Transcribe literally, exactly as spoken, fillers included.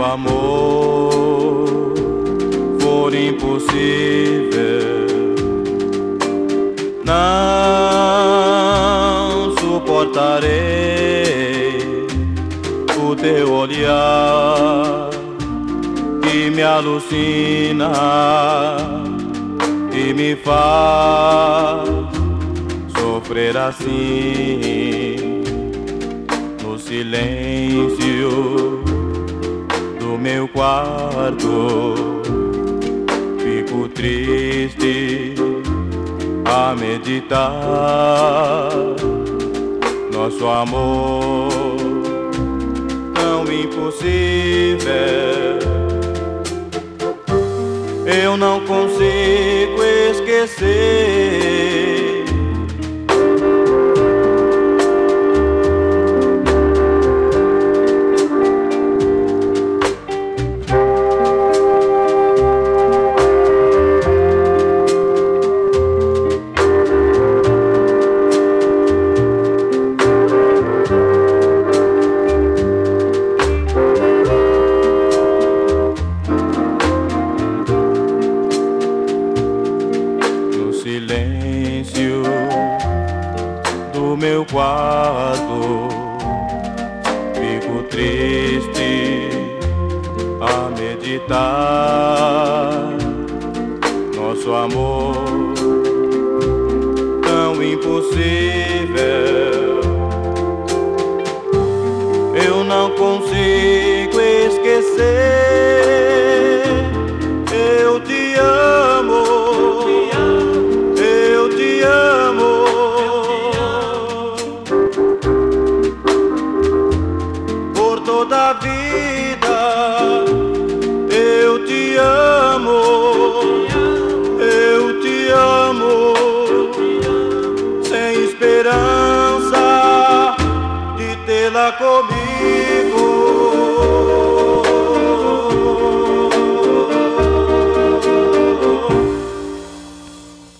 amor for impossível, não suportarei o teu olhar que me alucina e me faz sofrer assim no silêncio do meu quarto. Fico triste a meditar nosso amor tão impossível. Eu não consigo esquecer silêncio do meu quarto. Fico triste a meditar nosso amor tão impossível. Eu não consigo esquecer. Eu te amo, toda a vida. Eu te amo, eu te amo, sem esperança de tê-la comigo.